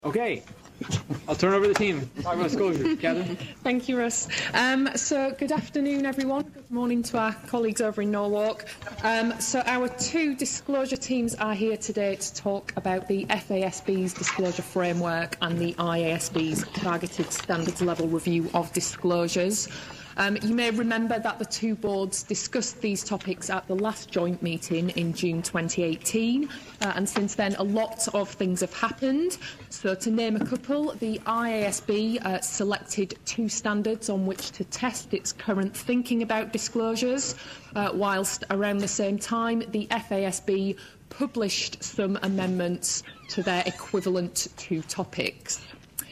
Okay, I'll turn over the team. Talk about disclosure. Catherine? Thank you, Russ. So good afternoon, everyone. Good morning to our colleagues over in Norwalk. So our two disclosure teams are here today to talk about the FASB's disclosure framework and the IASB's targeted standards level review of disclosures. You may remember that the two boards discussed these topics at the last joint meeting in June 2018, and since then a lot of things have happened. So to name a couple, the IASB selected two standards on which to test its current thinking about disclosures, whilst around the same time the FASB published some amendments to their equivalent two topics.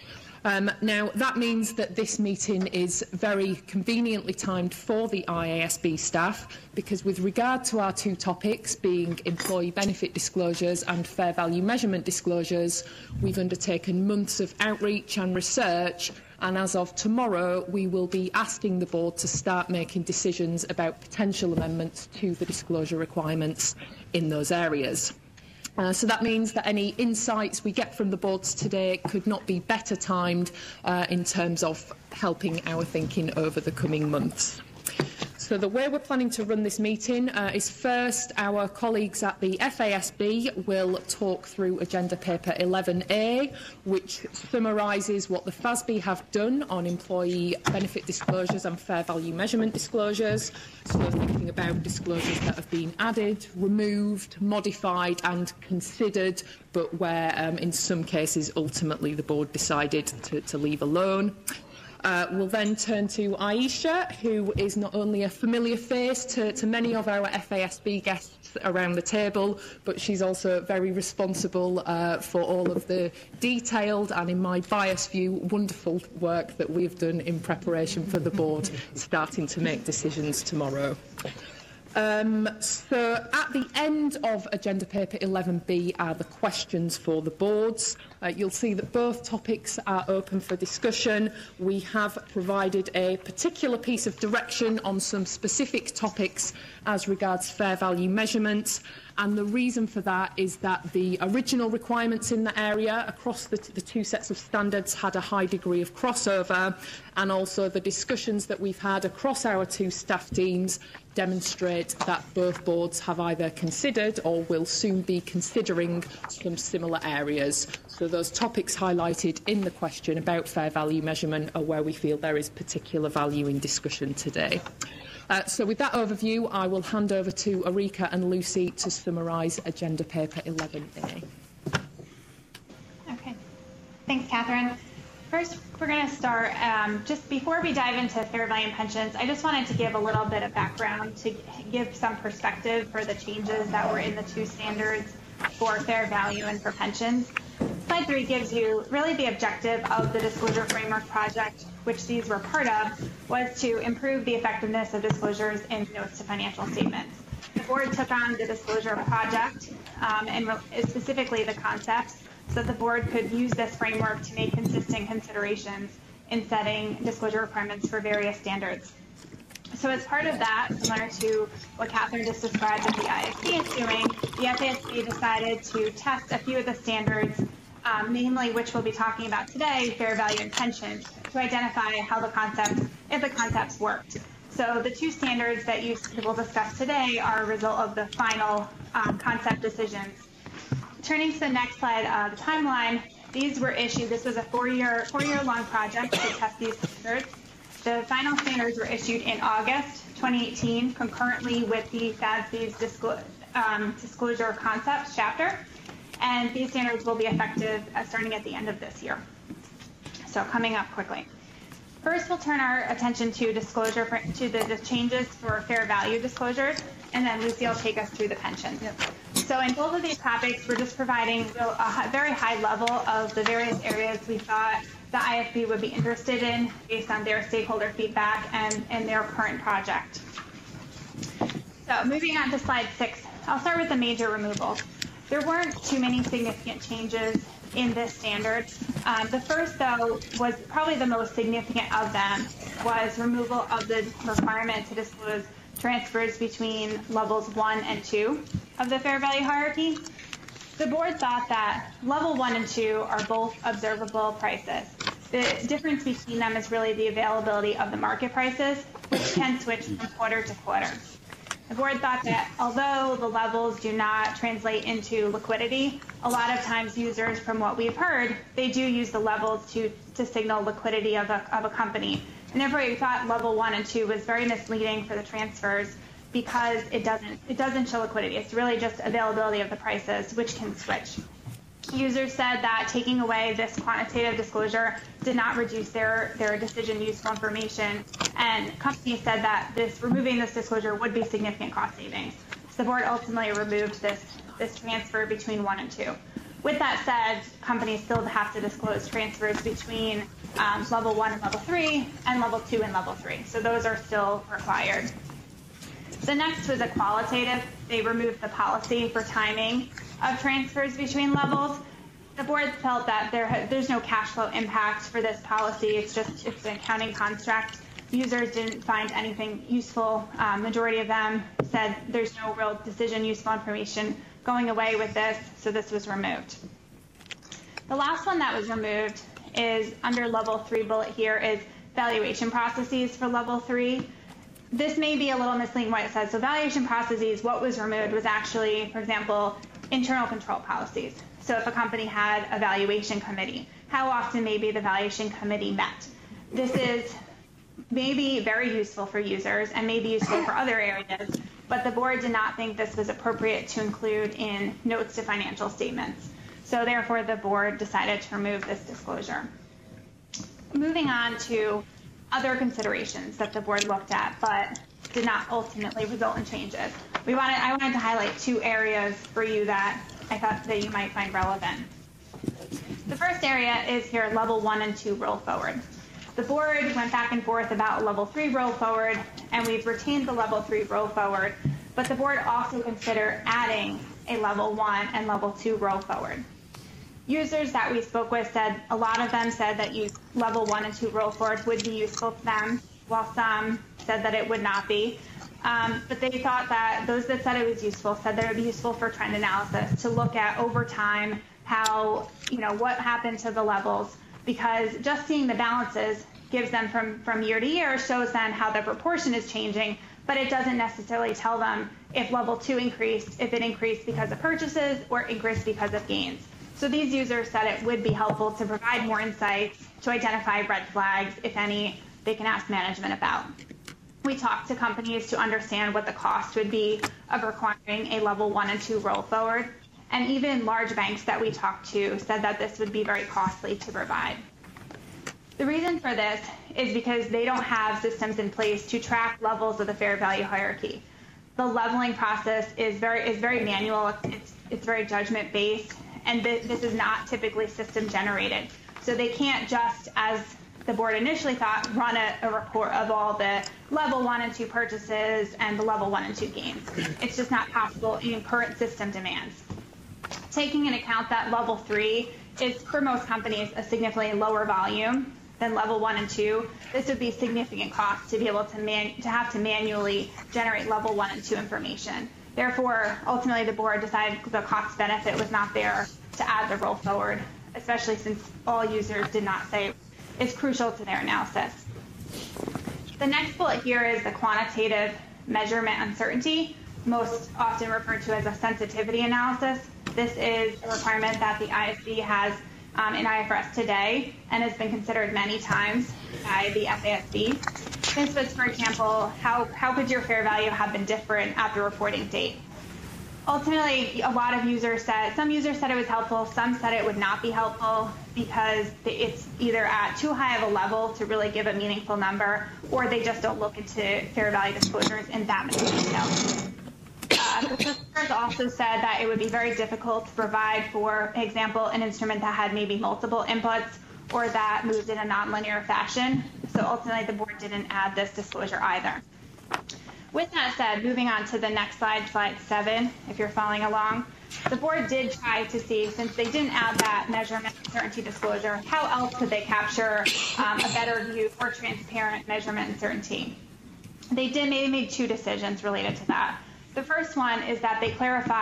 Now, that means that this meeting is very conveniently timed for the IASB staff because with regard to our two topics being employee benefit disclosures and fair value measurement disclosures, we've undertaken months of outreach and research, and as of tomorrow we will be asking the board to start making decisions about potential amendments to the disclosure requirements in those areas. So that means that any insights we get from the boards today could not be better timed in terms of helping our thinking over the coming months. So the way we're planning to run this meeting is first our colleagues at the FASB will talk through Agenda Paper 11A, which summarises what the FASB have done on employee benefit disclosures and fair value measurement disclosures. So thinking about disclosures that have been added, removed, modified and considered, but where in some cases ultimately the board decided to leave alone. We'll then turn to Aisha, who is not only a familiar face to many of our FASB guests around the table, but she's also very responsible for all of the detailed and, in my biased view, wonderful work that we've done in preparation for the board starting to make decisions tomorrow. So at the end of Agenda Paper 11B are the questions for the boards. You'll see that both topics are open for discussion. We have provided a particular piece of direction on some specific topics as regards fair value measurement, and the reason for that is that the original requirements in the area across the two sets of standards had a high degree of crossover, and also the discussions that we've had across our two staff teams demonstrate that both boards have either considered or will soon be considering some similar areas. So those topics highlighted in the question about fair value measurement are where we feel there is particular value in discussion today. So with that overview, I will hand over to Arika and Lucy to summarise Agenda Paper 11A. Okay. Thanks, Catherine. First, we're going to start, just before we dive into fair value and pensions, I just wanted to give a little bit of background to give some perspective for the changes that were in the two standards for fair value and for pensions. Slide 3 gives you really the objective of the Disclosure Framework project, which these were part of, was to improve the effectiveness of disclosures in notes to financial statements. The board took on the disclosure project and specifically the concepts so that the board could use this framework to make consistent considerations in setting disclosure requirements for various standards. So as part of that, similar to what Catherine just described that the IASB is doing, the FASB decided to test a few of the standards, namely which we'll be talking about today, fair value and pensions, to identify how the concepts, if the concepts worked. So the two standards that we'll discuss today are a result of the final concept decisions. Turning to the next slide, the timeline, these were issued, this was a four-year-long project to test these standards. The final standards were issued in August 2018, concurrently with the FASB's disclosure concepts chapter, and these standards will be effective starting at the end of this year. So coming up quickly. First, we'll turn our attention to disclosure to the changes for fair value disclosures, and then Lucy will take us through the pensions. Yep. So in both of these topics, we're just providing a very high level of the various areas we thought the IASB would be interested in based on their stakeholder feedback and their current project. So moving on to slide 6, I'll start with the major removals. There weren't too many significant changes in this standard. The first, though, was probably the most significant of them, was removal of the requirement to disclose transfers between levels 1 and 2 of the fair value hierarchy. The board thought that level 1 and 2 are both observable prices. The difference between them is really the availability of the market prices, which can switch from quarter to quarter. The board thought that although the levels do not translate into liquidity, a lot of times users, from what we've heard, they do use the levels to signal liquidity of a company. And therefore, we thought level 1 and 2 was very misleading for the transfers because it doesn't show liquidity. It's really just availability of the prices, which can switch. Users said that taking away this quantitative disclosure did not reduce their decision useful information, and companies said that removing this disclosure would be significant cost savings. So the board ultimately removed this transfer between 1 and 2. With that said, companies still have to disclose transfers between level 1 and level 3 and level 2 and level 3. So those are still required. The next was a qualitative. They removed the policy for timing of transfers between levels. The board felt that there's no cash flow impact for this policy. It's an accounting construct. Users didn't find anything useful. Majority of them said there's no real decision useful information going away with this, so this was removed. The last one that was removed is under level 3 bullet here is valuation processes for level 3. This may be a little misleading what it says. So valuation processes, what was removed was actually, for example, internal control policies. So if a company had a valuation committee, how often maybe the valuation committee met. This is maybe very useful for users and maybe useful for other areas, but the board did not think this was appropriate to include in notes to financial statements. So therefore, the board decided to remove this disclosure. Moving on to other considerations that the board looked at, but did not ultimately result in changes. I wanted to highlight 2 areas for you that I thought that you might find relevant. The first area is here, level 1 and 2 roll forward. The board went back and forth about level 3 roll forward, and we've retained the level 3 roll forward, but the board also considered adding a level 1 and level 2 roll forward. Users that we spoke with said, a lot of them said that level 1 and 2 roll forward would be useful to them, while some said that it would not be. But they thought that those that said it was useful said that it would be useful for trend analysis to look at over time how, what happened to the levels, because just seeing the balances gives them from year to year, shows them how the proportion is changing, but it doesn't necessarily tell them if level 2 increased, if it increased because of purchases or increased because of gains. So these users said it would be helpful to provide more insights, to identify red flags, if any, they can ask management about. We talked to companies to understand what the cost would be of requiring a level 1 and 2 roll forward. And even large banks that we talked to said that this would be very costly to provide. The reason for this is because they don't have systems in place to track levels of the fair value hierarchy. The leveling process is very manual. It's very judgment based. And this is not typically system generated. So they can't just, as the board initially thought, run a report of all the level 1 and 2 purchases and the level 1 and 2 gains. It's just not possible in current system demands. Taking into account that level 3 is, for most companies, a significantly lower volume than level 1 and 2, this would be significant cost to be able to have to manually generate level 1 and 2 information. Therefore, ultimately, the board decided the cost benefit was not there to add the roll forward, especially since all users did not say it's crucial to their analysis. The next bullet here is the quantitative measurement uncertainty, most often referred to as a sensitivity analysis. This is a requirement that the IASB has in IFRS today and has been considered many times by the FASB. This was, for example, how could your fair value have been different at the reporting date? Ultimately, a lot of users said, some users said it was helpful, some said it would not be helpful because it's either at too high of a level to really give a meaningful number, or they just don't look into fair value disclosures in that much detail. The professors also said that it would be very difficult to provide, for example, an instrument that had maybe multiple inputs or that moved in a nonlinear fashion. So ultimately, the board didn't add this disclosure either. With that said, moving on to the next slide, slide 7, if you're following along, the board did try to see, since they didn't add that measurement uncertainty disclosure, how else could they capture a better view for transparent measurement uncertainty? They made 2 decisions related to that. The first one is that they clarified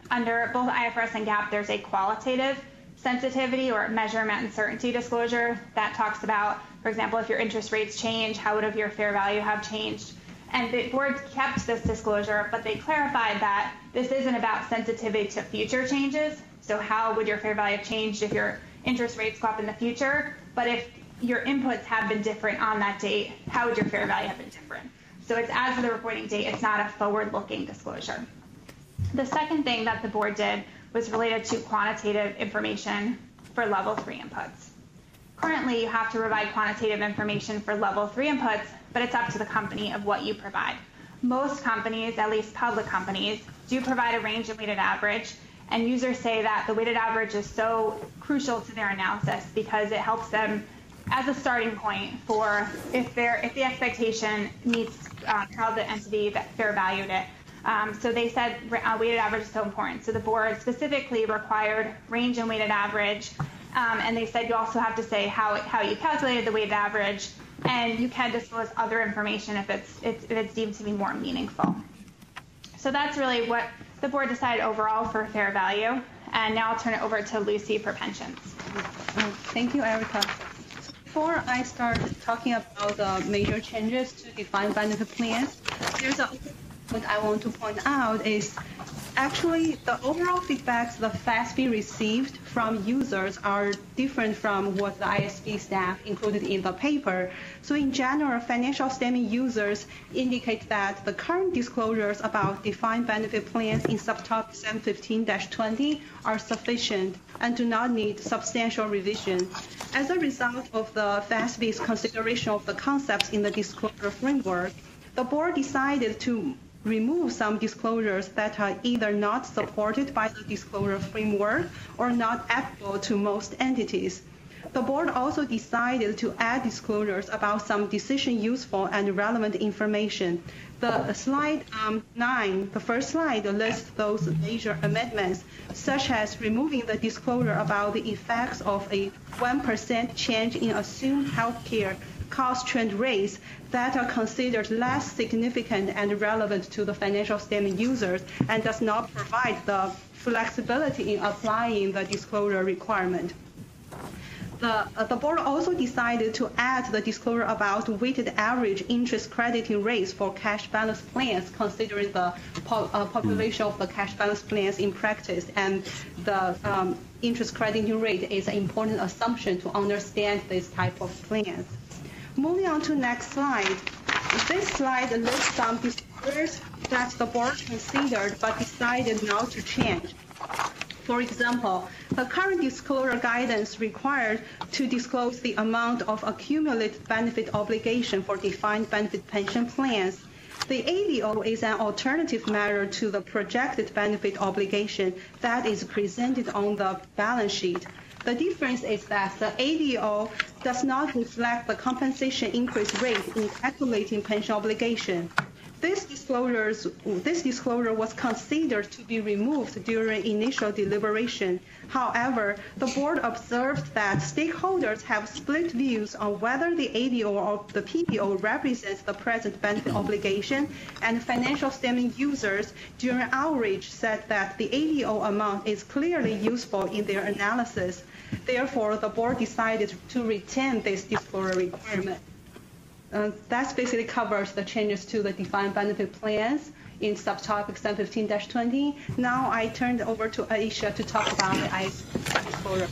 under both IFRS and GAAP, there's a qualitative sensitivity or measurement uncertainty disclosure that talks about, for example, if your interest rates change, how would your fair value have changed? And the board kept this disclosure, but they clarified that this isn't about sensitivity to future changes. So how would your fair value have changed if your interest rates go up in the future? But if your inputs have been different on that date, how would your fair value have been different? So it's as of the reporting date, it's not a forward-looking disclosure. The second thing that the board did was related to quantitative information for level 3 inputs. Currently, you have to provide quantitative information for level 3 inputs, but it's up to the company of what you provide. Most companies, at least public companies, do provide a range and weighted average, and users say that the weighted average is so crucial to their analysis because it helps them as a starting point for if the expectation meets how the entity that fair valued it. So they said weighted average is so important. So the board specifically required range and weighted average, and they said you also have to say how you calculated the weighted average, and you can disclose other information if it's deemed to be more meaningful. So that's really what the board decided overall for fair value. And now I'll turn it over to Lucy for pensions. Thank you, Erica. Before I start talking about the major changes to defined benefit plans, there's a point I want to point out is actually the overall feedbacks the FASB received from users are different from what the IASB staff included in the paper. So in general, financial statement users indicate that the current disclosures about defined benefit plans in subtopic 715-20 are sufficient and do not need substantial revision. As a result of the FASB's consideration of the concepts in the disclosure framework, the board decided to remove some disclosures that are either not supported by the disclosure framework or not applicable to most entities. The board also decided to add disclosures about some decision useful and relevant information. The slide 9, the first slide, lists those major amendments, such as removing the disclosure about the effects of a 1% change in assumed healthcare cost trend rates that are considered less significant and relevant to the financial statement users and does not provide the flexibility in applying the disclosure requirement. The board also decided to add the disclosure about weighted average interest crediting rates for cash balance plans, considering the population of the cash balance plans in practice, and the interest crediting rate is an important assumption to understand this type of plans. Moving on to next slide. This slide lists some disclosures that the board considered but decided not to change. For example, the current disclosure guidance required to disclose the amount of accumulated benefit obligation for defined benefit pension plans. The ADO is an alternative measure to the projected benefit obligation that is presented on the balance sheet. The difference is that the ADO does not reflect the compensation increase rate in calculating pension obligation. This disclosure was considered to be removed during initial deliberation. However, the board observed that stakeholders have split views on whether the ADO or the PBO represents the present benefit obligation, and financial statement users during outreach said that the ADO amount is clearly useful in their analysis. Therefore, the board decided to retain this disclosure requirement. That basically covers the changes to the defined benefit plans in subtopic 715-20. Now I turn it over to Aisha to talk about the IASB disclosure.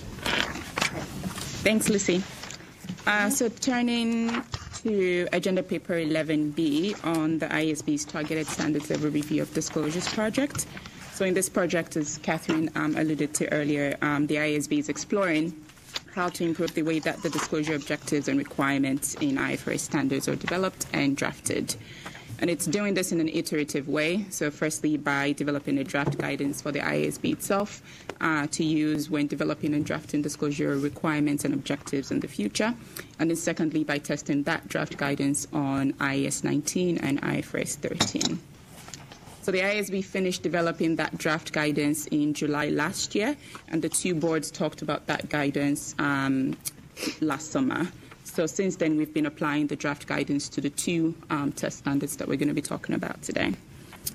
Thanks, Lucy. So turning to Agenda Paper 11B on the IASB's Targeted Standards Level Review of Disclosures project. So in this project, as Catherine alluded to earlier, the IASB is exploring how to improve the way that the disclosure objectives and requirements in IFRS standards are developed and drafted. And it's doing this in an iterative way. So firstly, by developing a draft guidance for the IASB itself to use when developing and drafting disclosure requirements and objectives in the future. And then secondly, by testing that draft guidance on IAS 19 and IFRS 13. So the IASB finished developing that draft guidance in July last year, and the two boards talked about that guidance last summer. So since then, we've been applying the draft guidance to the two test standards that we're going to be talking about today.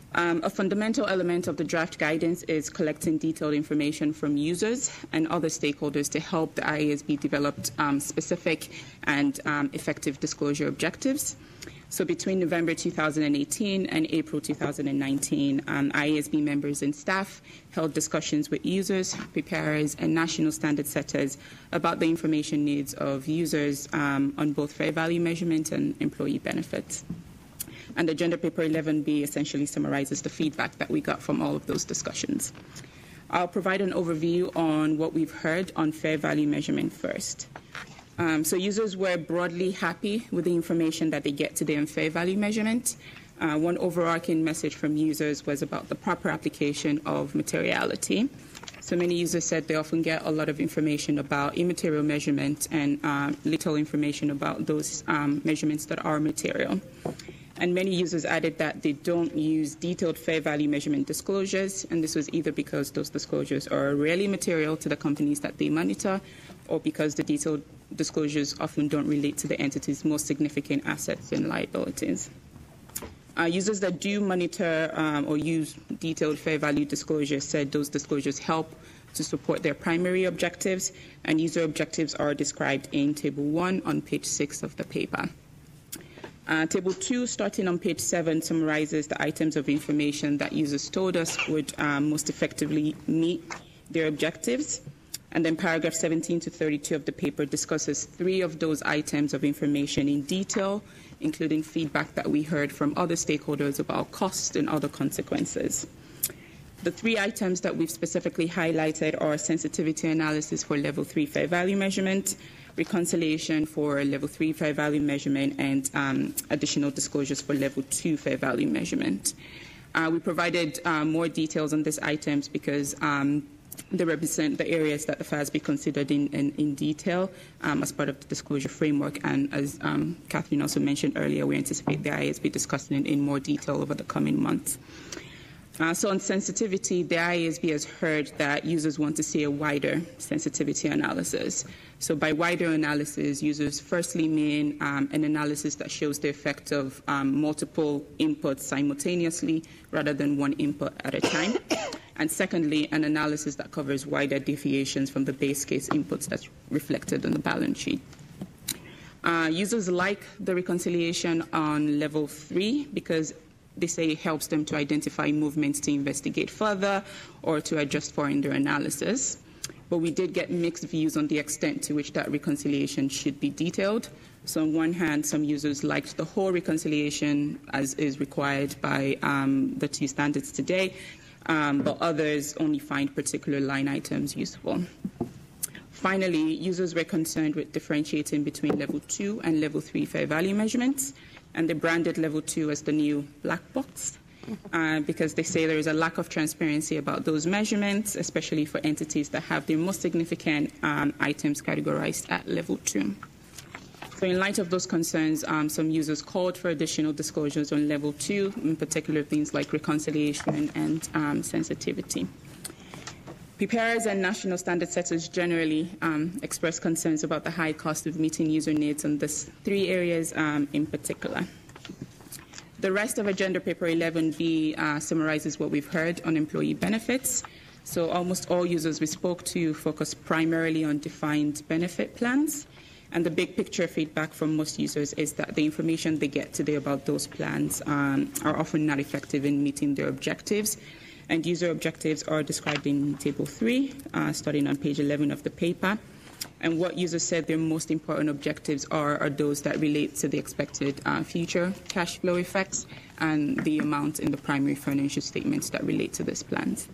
A fundamental element of the draft guidance is collecting detailed information from users and other stakeholders to help the IASB develop specific and effective disclosure objectives. So between November 2018 and April 2019, IASB members and staff held discussions with users, preparers, and national standard setters about the information needs of users on both fair value measurement and employee benefits. And Agenda Paper 11B essentially summarizes the feedback that we got from all of those discussions. I'll provide an overview on what we've heard on fair value measurement first. So users were broadly happy with the information that they get today on fair value measurement. One overarching message from users was about the proper application of materiality. So many users said they often get a lot of information about immaterial measurement and little information about those measurements that are material. And many users added that they don't use detailed fair value measurement disclosures, and this was either because those disclosures are rarely material to the companies that they monitor, or because the detailed disclosures often don't relate to the entity's most significant assets and liabilities. Users that do monitor or use detailed fair value disclosures said those disclosures help to support their primary objectives, and user objectives are described in Table 1 on page 6 of the paper. Table 2, starting on page 7, summarizes the items of information that users told us would most effectively meet their objectives. And then paragraph 17 to 32 of the paper discusses 3 of those items of information in detail, including feedback that we heard from other stakeholders about costs and other consequences. The 3 items that we've specifically highlighted are sensitivity analysis for level 3 fair value measurement, reconciliation for level 3 fair value measurement, and additional disclosures for level 2 fair value measurement. We provided more details on these items because they represent the areas that the FASB considered in detail as part of the disclosure framework. And as Catherine also mentioned earlier, we anticipate the IASB discussing it in more detail over the coming months. So on sensitivity, the IASB has heard that users want to see a wider sensitivity analysis. So by wider analysis, users firstly mean an analysis that shows the effect of multiple inputs simultaneously rather than one input at a time. And secondly, an analysis that covers wider deviations from the base case inputs that's reflected on the balance sheet. Users like the reconciliation on level 3 because they say it helps them to identify movements to investigate further or to adjust for in their analysis. But we did get mixed views on the extent to which that reconciliation should be detailed. So on one hand, some users liked the whole reconciliation as is required by the 2 standards today, but others only find particular line items useful. Finally, users were concerned with differentiating between level 2 and level 3 fair value measurements, and they branded level 2 as the new black box because they say there is a lack of transparency about those measurements, especially for entities that have their most significant items categorized at level 2. So in light of those concerns, some users called for additional disclosures on level 2, in particular things like reconciliation and sensitivity. Preparers and national standard setters generally express concerns about the high cost of meeting user needs on these 3 areas in particular. The rest of Agenda Paper 11B summarizes what we've heard on employee benefits. So almost all users we spoke to focus primarily on defined benefit plans. And the big picture feedback from most users is that the information they get today about those plans are often not effective in meeting their objectives. And user objectives are described in Table 3, starting on page 11 of the paper. And what users said their most important objectives are those that relate to the expected future cash flow effects and the amount in the primary financial statements that relate to these plans.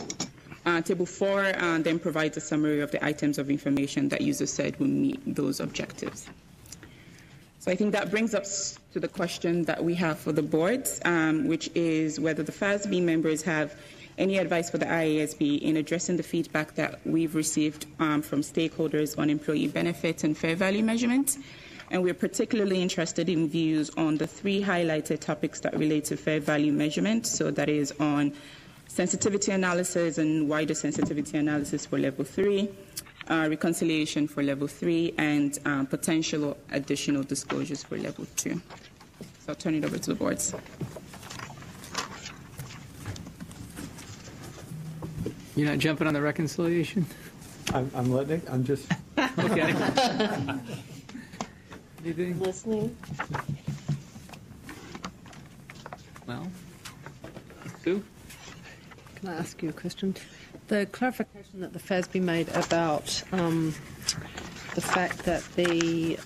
Table 4 then provides a summary of the items of information that users said will meet those objectives. So I think that brings us to the question that we have for the board, which is whether the FASB members have any advice for the IASB in addressing the feedback that we've received from stakeholders on employee benefits and fair value measurement. And we're particularly interested in views on the 3 highlighted topics that relate to fair value measurement. So that is on sensitivity analysis and wider sensitivity analysis for level 3, reconciliation for level 3, and potential additional disclosures for level 2. So I'll turn it over to the boards. You're not jumping on the reconciliation? I'm letting it, I'm just, Okay. Anything? Listening. Well, Sue? Can I ask you a question? The clarification that the FASB made about the fact that the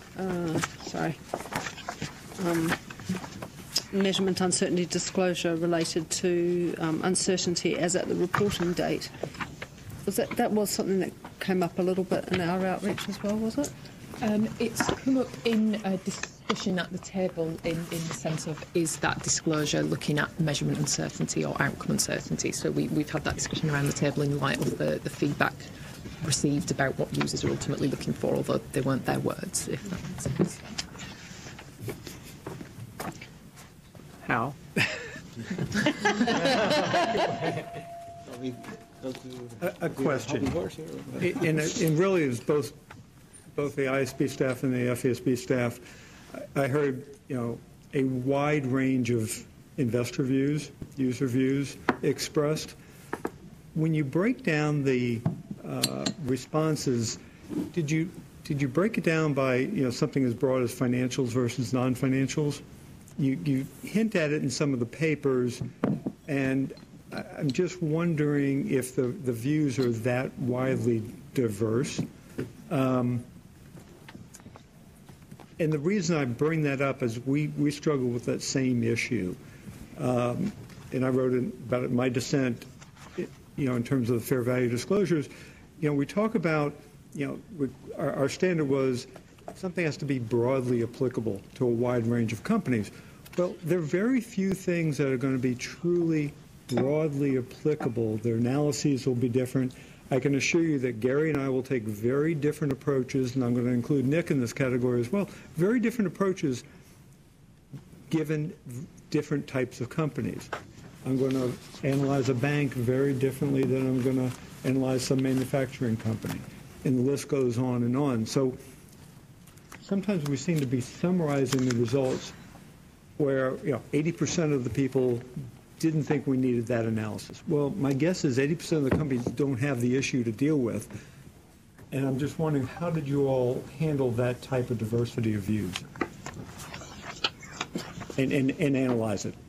measurement uncertainty disclosure related to uncertainty as at the reporting date, that was something that came up a little bit in our outreach as well, was it? It's come up in a discussion at the table in the sense of, is that disclosure looking at measurement uncertainty or outcome uncertainty? So we've had that discussion around the table in light of the feedback received about what users are ultimately looking for, although they weren't their words, if that makes sense. How? a question. And really it's both the ISB staff and the FASB staff. I heard, a wide range of investor views, user views expressed. When you break down the responses, did you break it down by something as broad as financials versus non-financials? You hint at it in some of the papers, and I'm just wondering if the views are that widely diverse. And the reason I bring that up is we struggle with that same issue. And I wrote about it in my dissent, in terms of the fair value disclosures. We talk about, our standard was something has to be broadly applicable to a wide range of companies. Well, there are very few things that are going to be truly broadly applicable. Their analyses will be different. I can assure you that Gary and I will take very different approaches, and I'm going to include Nick in this category as well, very different approaches given different types of companies. I'm going to analyze a bank very differently than I'm going to analyze some manufacturing company, and the list goes on and on. So sometimes we seem to be summarizing the results where 80% of the people didn't think we needed that analysis. Well, my guess is 80% of the companies don't have the issue to deal with. And I'm just wondering, how did you all handle that type of diversity of views and analyze it?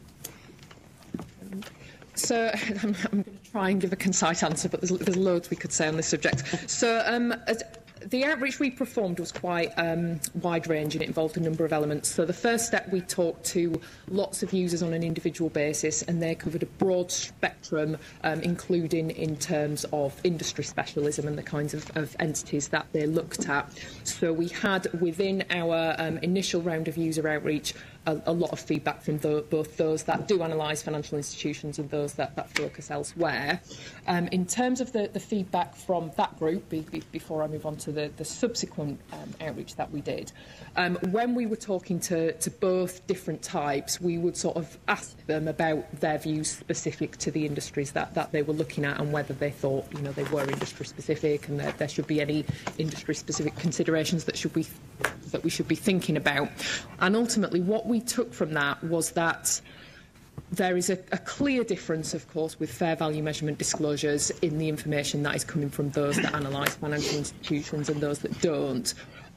So I'm going to try and give a concise answer, but there's loads we could say on this subject. So the outreach we performed was quite wide-ranging. It involved a number of elements. So the first step, we talked to lots of users on an individual basis, and they covered a broad spectrum, including in terms of industry specialism and the kinds of entities that they looked at. So we had, within our initial round of user outreach, a lot of feedback from both those that do analyse financial institutions and those that focus elsewhere. In terms of the feedback from that group, before I move on to the subsequent outreach that we did, when we were talking to both different types, we would sort of ask them about their views specific to the industries that they were looking at, and whether they thought they were industry specific, and that there should be any industry specific considerations that we should be thinking about. And ultimately what we took from that was that there is a clear difference, of course, with fair value measurement disclosures in the information that is coming from those that analyse financial institutions and those that don't.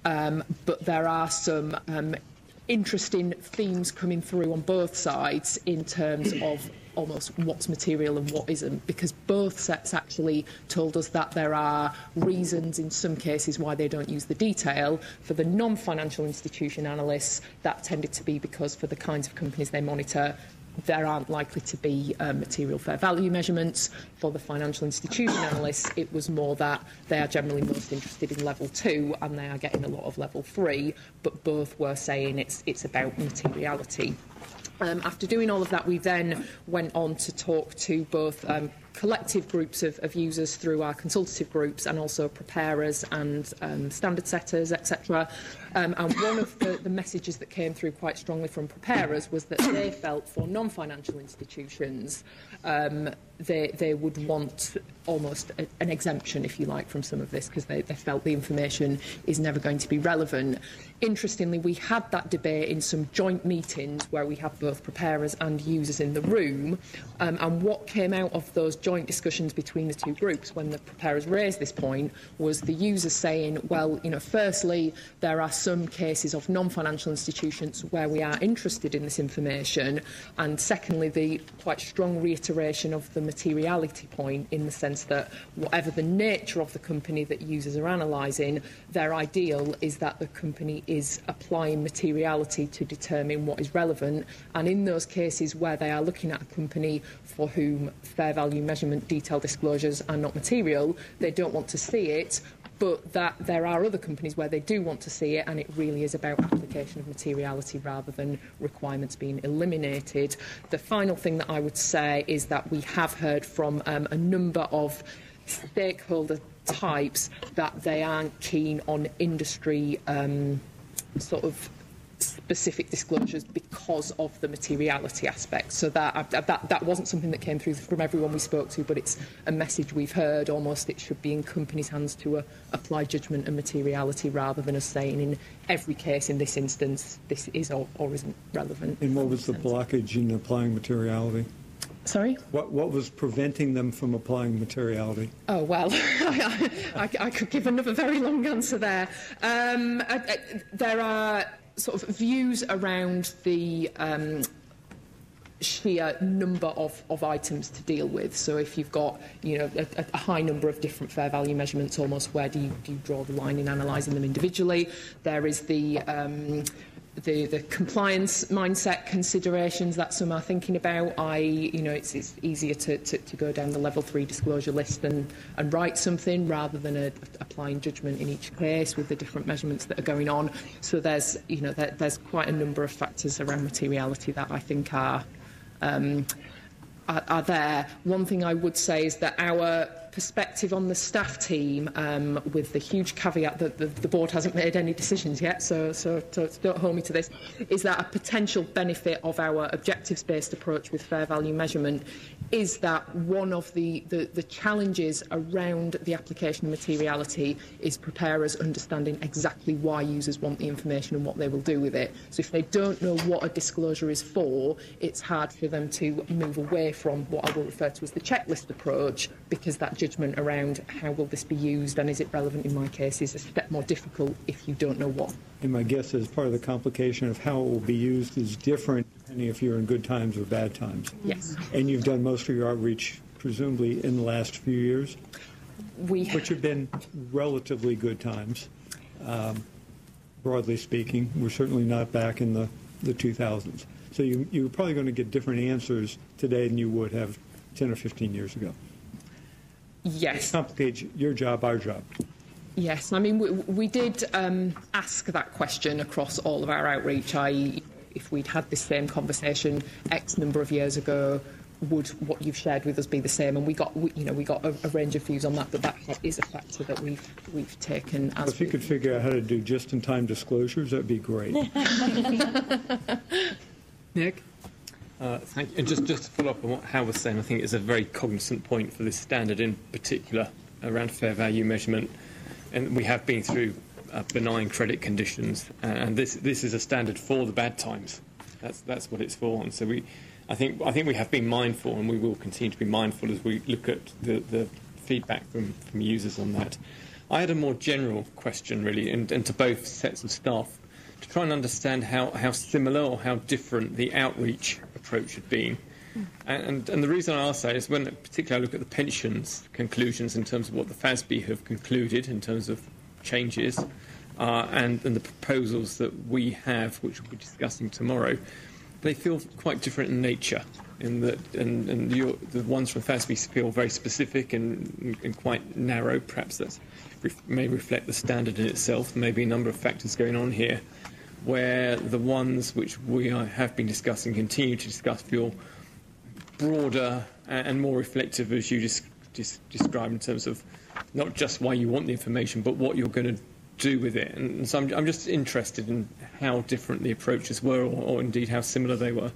But there are some interesting themes coming through on both sides in terms of almost what's material and what isn't, because both sets actually told us that there are reasons in some cases why they don't use the detail. For the non-financial institution analysts, that tended to be because for the kinds of companies they monitor, there aren't likely to be material fair value measurements. For the financial institution analysts, it was more that they are generally most interested in level 2 and they are getting a lot of level 3, but both were saying it's about materiality. After doing all of that, we then went on to talk to both collective groups of users through our consultative groups, and also preparers and standard setters, etc. And one of the messages that came through quite strongly from preparers was that they felt for non-financial institutions they would want almost an exemption, if you like, from some of this, because they felt the information is never going to be relevant. Interestingly, we had that debate in some joint meetings where we had both preparers and users in the room, and what came out of those joint discussions between the two groups when the preparers raised this point was the users saying, well, firstly, there are some cases of non-financial institutions where we are interested in this information, and secondly, the quite strong reiteration of the materiality point in the sense that whatever the nature of the company that users are analysing, their ideal is that the company is applying materiality to determine what is relevant, and in those cases where they are looking at a company for whom fair value measurement detailed disclosures are not material, they don't want to see it, but that there are other companies where they do want to see it, and it really is about application of materiality rather than requirements being eliminated. The final thing that I would say is that we have heard from a number of stakeholder types that they aren't keen on industry sort of specific disclosures because of the materiality aspect. So that wasn't something that came through from everyone we spoke to, but it's a message we've heard. Almost it should be in companies' hands to apply judgment and materiality rather than us saying in every case in this instance this is or isn't relevant. And what was the blockage in applying materiality? Sorry? What was preventing them from applying materiality? Oh, well, I could give another very long answer there. There are sort of views around the sheer number of items to deal with. So if you've got, a high number of different fair value measurements, almost where do you draw the line in analysing them individually? There is the compliance mindset considerations that some are thinking about, i.e., it's easier to go down the level 3 disclosure list and write something rather than applying judgment in each case with the different measurements that are going on. So there's quite a number of factors around materiality that I think are there. One thing I would say is that our perspective on the staff team, with the huge caveat that the board hasn't made any decisions yet, so don't hold me to this, is that a potential benefit of our objectives-based approach with fair value measurement is that one of the challenges around the application of materiality is preparers understanding exactly why users want the information and what they will do with it. So if they don't know what a disclosure is for, it's hard for them to move away from what I will refer to as the checklist approach, because that judgment around how will this be used and is it relevant in my case is a step more difficult if you don't know what. And my guess is part of the complication of how it will be used is different depending if you're in good times or bad times. Yes. And you've done most of your outreach, presumably, in the last few years, which have been relatively good times, broadly speaking. We're certainly not back in the 2000s. So you're probably going to get different answers today than you would have 10 or 15 years ago. Yes. It complicates your job, our job. Yes. I mean, we did ask that question across all of our outreach, i.e., if we'd had this same conversation X number of years ago, would what you've shared with us be the same? And we got a range of views on that, but that is a factor that we've taken. As if you could figure out how to do just-in-time disclosures, that'd be great. Nick? Thank you. And just to follow up on what Hal was saying, I think it's a very cognizant point for this standard in particular around fair value measurement. And we have been through benign credit conditions, and this is a standard for the bad times. That's what it's for. And so I think we have been mindful, and we will continue to be mindful as we look at the feedback from users on that. I had a more general question, really, and to both sets of staff, to try and understand how similar or how different the outreach approach had been. And the reason I ask that is when particularly I look at the pensions conclusions in terms of what the FASB have concluded in terms of changes and the proposals that we have, which we'll be discussing tomorrow, they feel quite different in nature. The ones from FASB feel very specific and quite narrow. Perhaps that may reflect the standard in itself. There may be a number of factors going on here, where the ones which we have been discussing, continue to discuss, feel broader and more reflective, as you described, in terms of not just why you want the information, but what you're going to do with it. And so I'm just interested in how different the approaches were, or indeed how similar they were.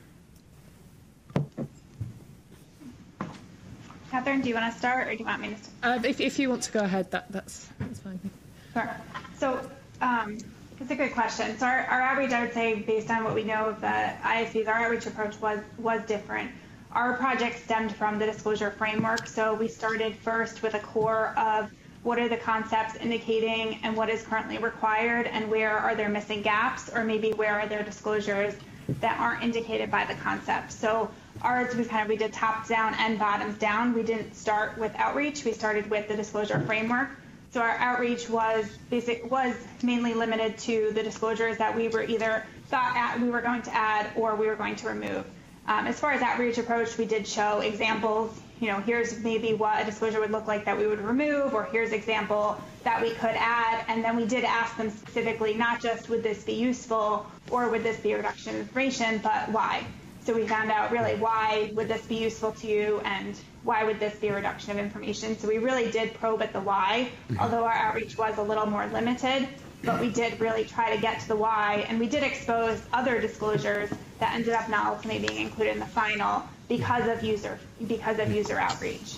Catherine, do you want to start, or do you want me to start? If you want to go ahead, that's fine. Sure. So it's a good question. So our outreach, I would say, based on what we know of the ISVs, our outreach approach was different. our project stemmed from the disclosure framework. So we started first with a core of what are the concepts indicating and what is currently required, and where are there missing gaps, or maybe where are there disclosures that aren't indicated by the concept. So ours, we did top down and bottoms down. We didn't start with outreach. We started with the disclosure framework. So our outreach was mainly limited to the disclosures that we were either we were going to add or we were going to remove. As far as outreach approach, we did show examples. Here's maybe what a disclosure would look like that we would remove, or here's example that we could add. And then we did ask them specifically, not just would this be useful or would this be a reduction of information, but why. So we found out really why would this be useful to you and why would this be a reduction of information. So we really did probe at the why, although our outreach was a little more limited, but we did really try to get to the why. And we did expose other disclosures that ended up not ultimately being included in the final because of user outreach.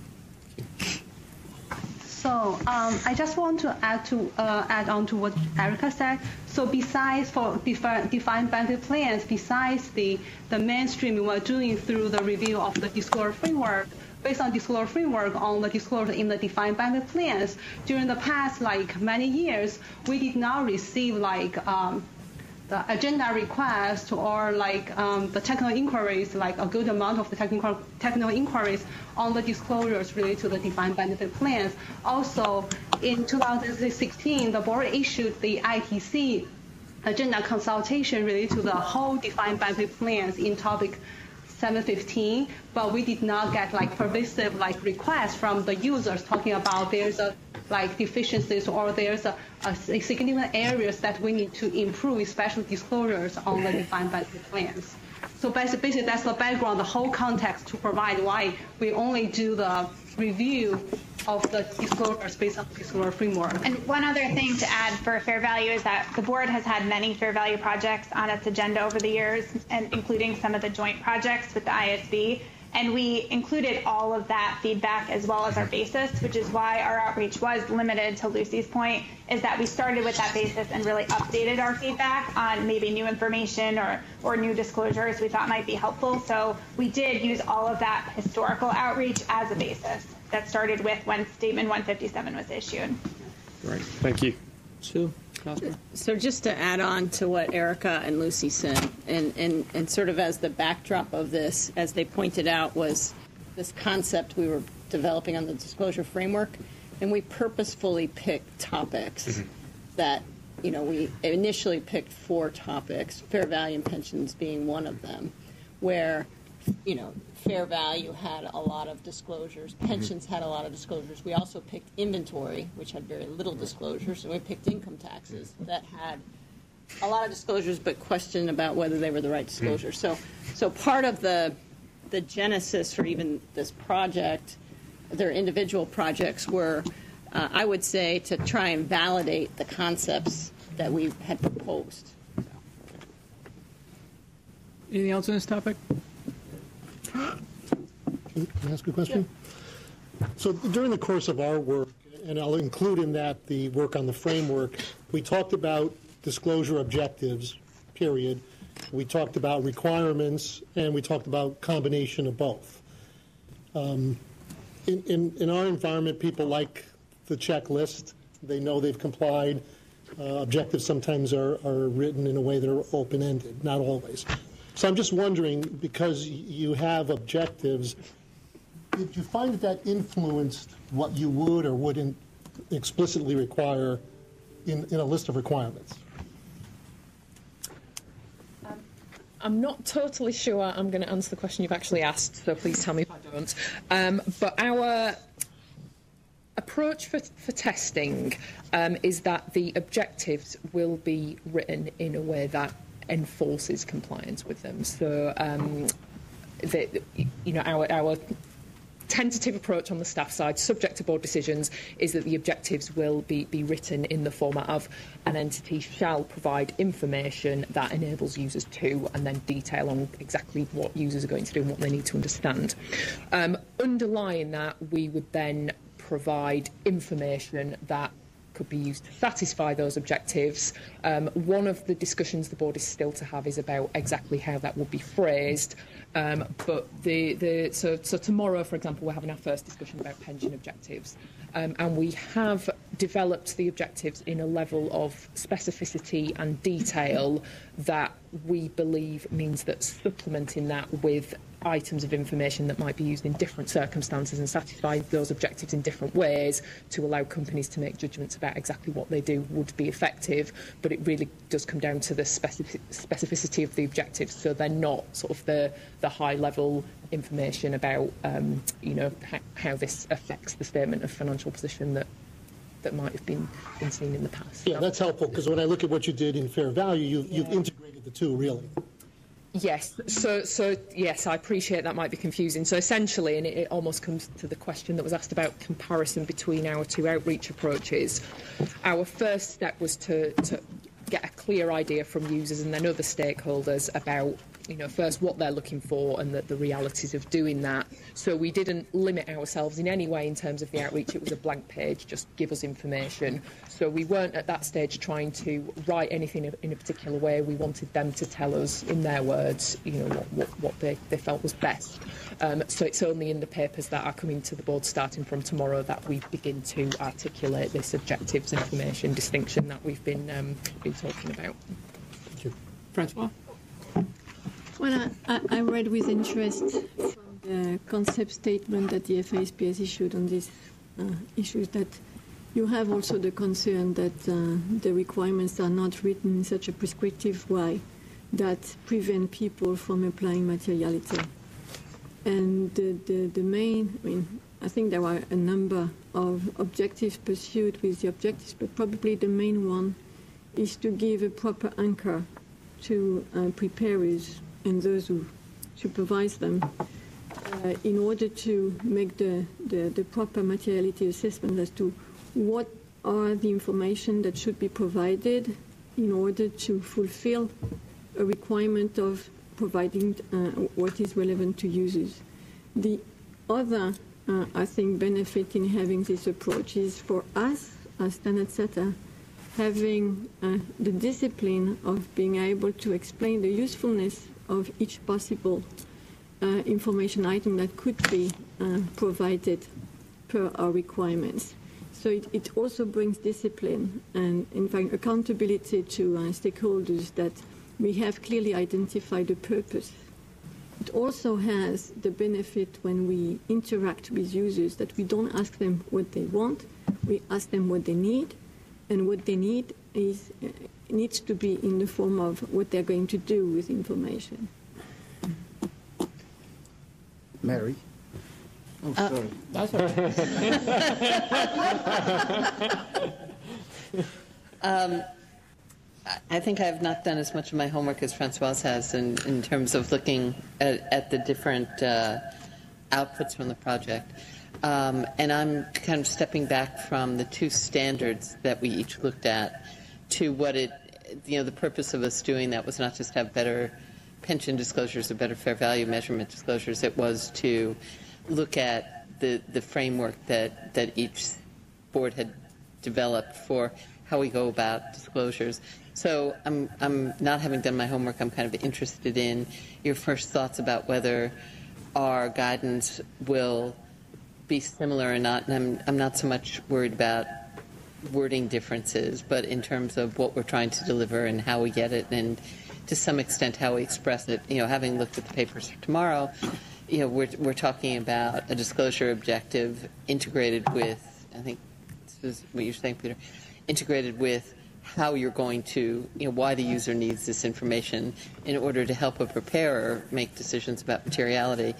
So I just want to add on to what Erica said. So besides for defined benefit plans, besides the mainstream we were doing through the review of the disclosure framework, based on disclosure framework on the disclosure in the defined benefit plans, during the past many years, we did not receive the agenda request or the technical inquiries, a good amount of the technical inquiries on the disclosures related to the defined benefit plans. Also, in 2016, the board issued the ITC agenda consultation related to the whole defined benefit plans in topic 715, but we did not get pervasive requests from the users talking about there's a deficiencies or there's a significant areas that we need to improve, especially disclosures on the defined benefit plans. So basically that's the background, the whole context to provide why we only do the review of the disclosures based on the disclosure framework. And one other thing to add for fair value is that the board has had many fair value projects on its agenda over the years, and including some of the joint projects with the ISB. And we included all of that feedback as well as our basis, which is why our outreach was limited, to Lucy's point, is that we started with that basis and really updated our feedback on maybe new information or new disclosures we thought might be helpful. So we did use all of that historical outreach as a basis that started with when Statement 157 was issued. Great, thank you. Sue? So just to add on to what Erica and Lucy said, and sort of as the backdrop of this, as they pointed out, was this concept we were developing on the disclosure framework, and we purposefully picked topics that, we initially picked 4 topics, fair value and pensions being one of them, where, fair value had a lot of disclosures, pensions had a lot of disclosures. We also picked inventory, which had very little disclosures, and we picked income taxes that had a lot of disclosures, but questioned about whether they were the right disclosures. So part of the genesis for even this project, their individual projects were, I would say, to try and validate the concepts that we had proposed. Anything else on this topic? Can I ask a question? Yeah. So during the course of our work, and I'll include in that the work on the framework, we talked about disclosure objectives, period. We talked about requirements, and we talked about combination of both. In our environment, people like the checklist. They know they've complied. Objectives sometimes are written in a way that are open-ended, not always. So I'm just wondering, because you have objectives, did you find that influenced what you would or wouldn't explicitly require in a list of requirements? I'm not totally sure I'm going to answer the question you've actually asked, so please tell me if I don't. But our approach for testing is that the objectives will be written in a way that enforces compliance with them. So, our tentative approach on the staff side, subject to board decisions, is that the objectives will be written in the format of an entity shall provide information that enables users to, and then detail on exactly what users are going to do and what they need to understand. Underlying that, we would then provide information that could be used to satisfy those objectives. One of the discussions the board is still to have is about exactly how that would be phrased. But so tomorrow, for example, we're having our first discussion about pension objectives. And we have developed the objectives in a level of specificity and detail that we believe means that supplementing that with items of information that might be used in different circumstances and satisfy those objectives in different ways to allow companies to make judgments about exactly what they do would be effective. But it really does come down to the specificity of the objectives, so they're not sort of the high-level information about how this affects the statement of financial position that might have been seen in the past. Yeah, that's helpful, because when I look at what you did in fair value, you've integrated the two, really. Yes. So yes, I appreciate that might be confusing. So essentially, and it almost comes to the question that was asked about comparison between our two outreach approaches. Our first step was to get a clear idea from users and then other stakeholders about, first what they're looking for and the realities of doing that. So we didn't limit ourselves in any way in terms of the outreach. It was a blank page, just give us information. So we weren't at that stage trying to write anything in a particular way. We wanted them to tell us in their words, what they felt was best. So it's only in the papers that are coming to the board starting from tomorrow that we begin to articulate this objectives information distinction that we've been talking about. Thank you. Francois? Well, I read with interest from the concept statement that the FASB has issued on these issues that you have also the concern that the requirements are not written in such a prescriptive way that prevent people from applying materiality. And the main, I think there are a number of objectives pursued with the objectives, but probably the main one is to give a proper anchor to preparers and those who supervise them in order to make the proper materiality assessment as to what are the information that should be provided in order to fulfill a requirement of providing what is relevant to users. The other, I think, benefit in having this approach is for us as standard setter having the discipline of being able to explain the usefulness of each possible information item that could be provided per our requirements. So it also brings discipline and, in fact, accountability to stakeholders that we have clearly identified the purpose. It also has the benefit when we interact with users that we don't ask them what they want, we ask them what they need, and what they need needs to be in the form of what they're going to do with information. Mary? Oh, sorry. That's okay. I think I have not done as much of my homework as Francoise has in terms of looking at the different outputs from the project. And I'm kind of stepping back from the two standards that we each looked at to what the purpose of us doing that was not just to have better pension disclosures or better fair value measurement disclosures. It was to look at the framework that each board had developed for how we go about disclosures. So I'm not having done my homework. I'm kind of interested in your first thoughts about whether our guidance will be similar or not. And I'm not so much worried about wording differences, but in terms of what we're trying to deliver and how we get it, and to some extent how we express it. Having looked at the papers for tomorrow, we're talking about a disclosure objective integrated with, I think this is what you're saying, Peter, integrated with how you're going to, why the user needs this information in order to help a preparer make decisions about materiality.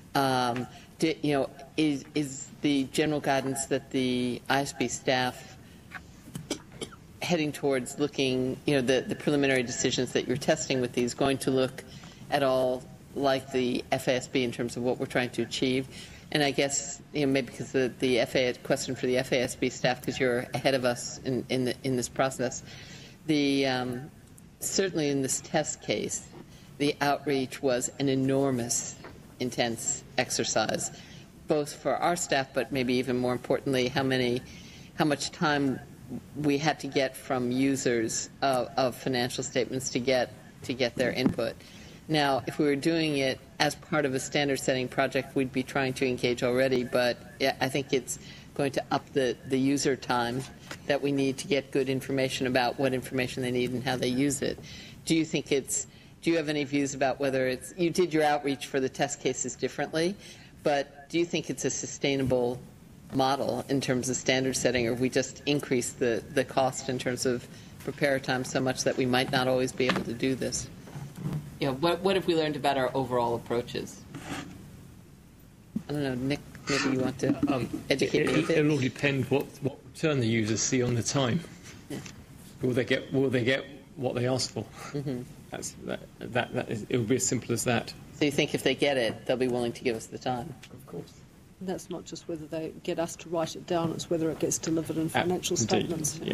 Is the general guidance that the ISB staff heading towards looking, the preliminary decisions that you're testing with these going to look at all like the FASB in terms of what we're trying to achieve? And I guess, maybe because the FA question for the FASB staff, because you're ahead of us in this process, certainly in this test case, the outreach was an enormous, intense exercise, both for our staff, but maybe even more importantly, how much time we had to get from users of financial statements to get their input. Now, if we were doing it as part of a standard-setting project, we'd be trying to engage already, but I think it's going to up the user time that we need to get good information about what information they need and how they use it. Do you have any views about whether you did your outreach for the test cases differently, but do you think it's a sustainable model in terms of standard setting, or have we just increased the cost in terms of prepare time so much that we might not always be able to do this? What have we learned about our overall approaches? I don't know, Nick, maybe you want to educate me a bit? It'll all depend what return the users see on the time. Yeah. Will they get what they asked for? Mm-hmm. It will be as simple as that. So you think if they get it, they'll be willing to give us the time? Of course. And that's not just whether they get us to write it down, it's whether it gets delivered in financial statements. Yeah.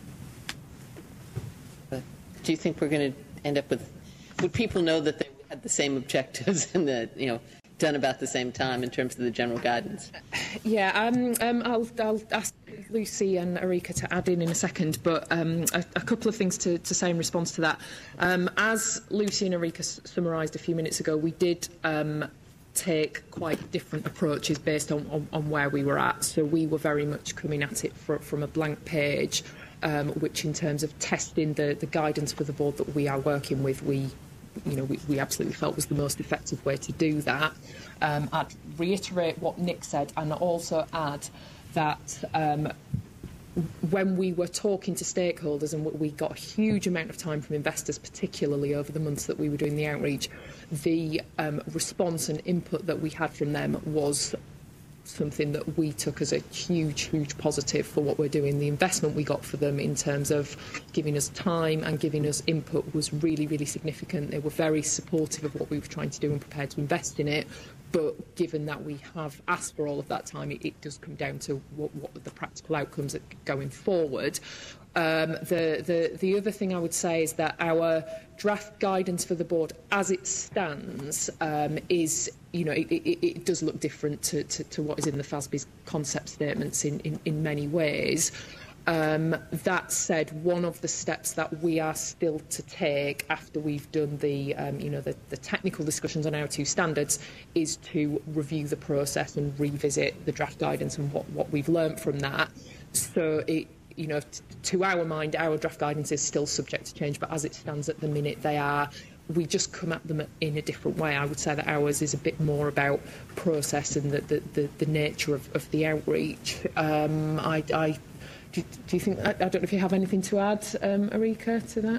But do you think we're going to end up with... Would people know that they had the same objectives and that, done about the same time in terms of the general guidance? Yeah, I'll ask Lucy and Erika to add in a second, but a couple of things to say in response to that. As Lucy and Erika summarised a few minutes ago, we did take quite different approaches based on where we were at. So we were very much coming at it from a blank page, which in terms of testing the guidance for the board that we are working with, we absolutely felt was the most effective way to do that. I'd reiterate what Nick said and also add that when we were talking to stakeholders, and we got a huge amount of time from investors, particularly over the months that we were doing the outreach, the response and input that we had from them was something that we took as a huge positive for what we're doing. The investment we got for them in terms of giving us time and giving us input was really significant. They were very supportive of what we were trying to do and prepared to invest in it. But given that we have asked for all of that time, it does come down to what are the practical outcomes going forward. The other thing I would say is that our draft guidance for the board, as it stands, is it does look different to what is in the FASB's concept statements in many ways. That said, one of the steps that we are still to take after we've done the technical discussions on our two standards is to review the process and revisit the draft guidance and what we've learnt from that. So to our mind, our draft guidance is still subject to change, but as it stands at the minute, we just come at them in a different way. I would say that ours is a bit more about process and the nature of the outreach. Do you think? I don't know if you have anything to add, Erika, to that.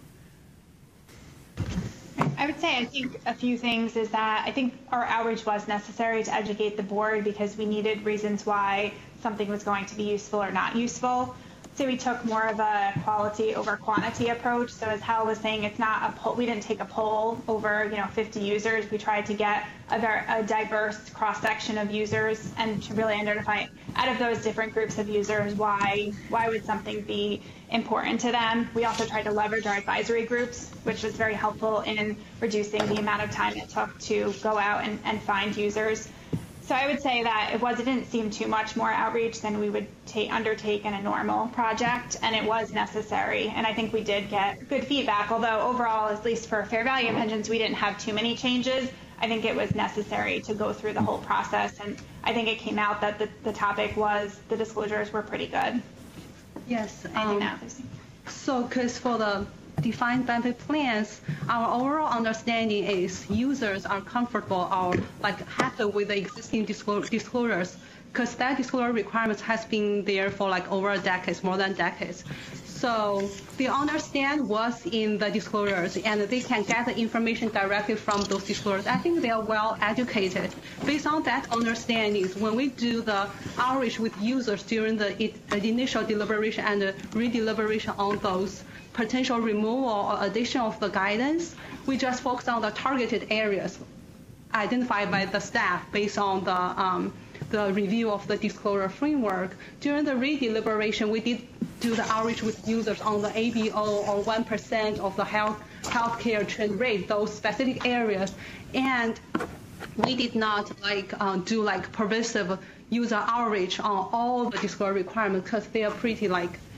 I would say I think a few things is that I think our outreach was necessary to educate the board because we needed reasons why something was going to be useful or not useful. So we took more of a quality over quantity approach. So as Hal was saying, it's not a poll. We didn't take a poll over 50 users. We tried to get a diverse cross section of users and to really identify out of those different groups of users why would something be important to them. We also tried to leverage our advisory groups, which was very helpful in reducing the amount of time it took to go out and find users. So I would say that it didn't seem too much more outreach than we would undertake in a normal project, and it was necessary. And I think we did get good feedback, although overall, at least for fair value pensions, we didn't have too many changes. I think it was necessary to go through the whole process, and I think it came out that the topic was the disclosures were pretty good. Yes. So, because for the defined benefit plans, our overall understanding is users are comfortable or happy with the existing disclosures, because that disclosure requirement has been there for over decades, more than decades. So they understand what's in the disclosures and they can get the information directly from those disclosures. I think they are well educated. Based on that understanding, when we do the outreach with users during the initial deliberation and re-deliberation on those potential removal or addition of the guidance, we just focus on the targeted areas identified by the staff based on the review of the disclosure framework. During the re-deliberation, we did do the outreach with users on the ABO or 1% of the healthcare trend rate, those specific areas, and we did not do pervasive user outreach on all the disclosure requirements because they are pretty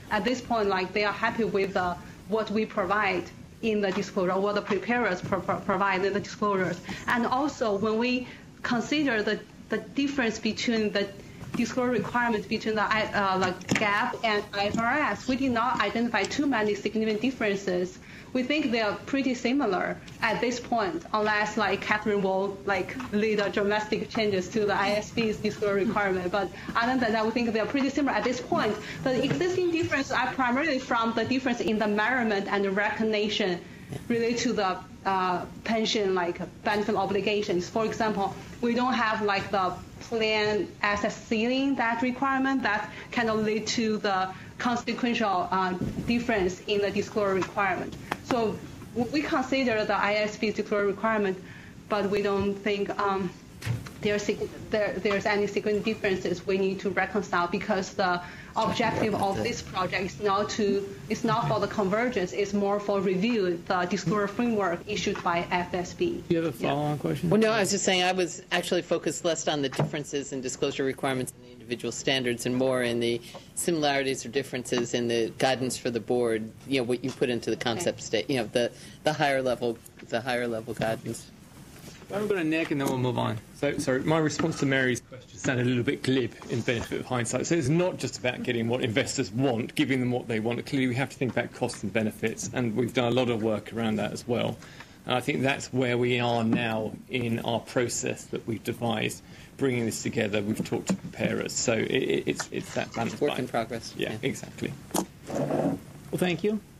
at this point, like they are happy with what we provide in the disclosure, or what the preparers provide in the disclosures. And also, when we consider the difference between the disclosure requirements between the GAAP and IFRS, we did not identify too many significant differences. We think they are pretty similar at this point, unless like Catherine will lead dramatic changes to the ISB's disclosure requirement. But other than that, we think they are pretty similar at this point. The existing differences are primarily from the difference in the measurement and the recognition related to the pension benefit obligations. For example, we don't have the plan asset ceiling, that requirement that kind of lead to the consequential difference in the disclosure requirement. So we consider the ISB disclosure requirement, but we don't think there's any significant differences we need to reconcile, because the objective of this project is not for the convergence, it's more for review the disclosure framework issued by FSB. Do you have a follow-on question? Well, no, I was just saying I was actually focused less on the differences in disclosure requirements in the individual standards and more in the similarities or differences in the guidance for the board, what you put into the concept state, the higher level guidance. I'm going to Nick and then we'll move on. So my response to Mary's question sounded a little bit glib in benefit of hindsight. So it's not just about getting what investors want, giving them what they want. Clearly we have to think about costs and benefits, and we've done a lot of work around that as well. And I think that's where we are now in our process that we've devised, bringing this together. We've talked to preparers. So it's that balance. Work in progress. Yeah, exactly. Well, thank you.